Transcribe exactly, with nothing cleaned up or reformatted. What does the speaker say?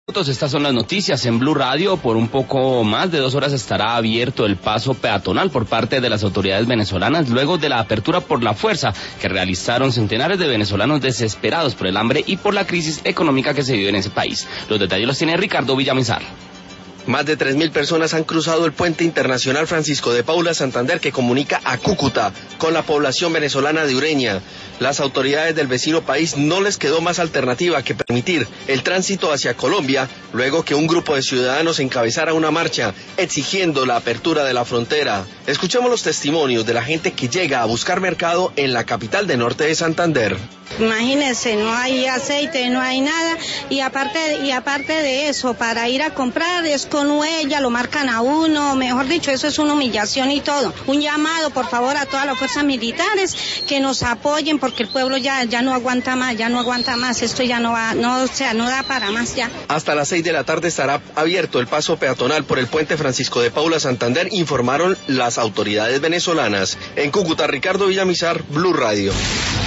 Estas son las noticias en Blue Radio. Por un poco más de dos horas estará abierto el paso peatonal por parte de las autoridades venezolanas luego de la apertura por la fuerza que realizaron centenares de venezolanos desesperados por el hambre y por la crisis económica que se vive en ese país. Los detalles los tiene Ricardo Villamizar. Más de tres mil personas han cruzado el puente internacional Francisco de Paula Santander que comunica a Cúcuta con la población venezolana de Ureña. Las autoridades del vecino país no les quedó más alternativa que permitir el tránsito hacia Colombia luego que un grupo de ciudadanos encabezara una marcha exigiendo la apertura de la frontera. Escuchemos los testimonios de la gente que llega a buscar mercado en la capital de norte de Santander. Imagínense, no hay aceite, no hay nada, y aparte y aparte de eso, para ir a comprar es con huella, lo marcan a uno, mejor dicho, eso es una humillación y todo. Un llamado, por favor, a todas las fuerzas militares que nos apoyen, porque el pueblo ya, ya no aguanta más, ya no aguanta más, esto ya no va, no, o sea, no da para más ya. Hasta las seis de la tarde estará abierto el paso peatonal por el puente Francisco de Paula Santander, informaron las autoridades venezolanas. En Cúcuta, Ricardo Villamizar, Blue Radio.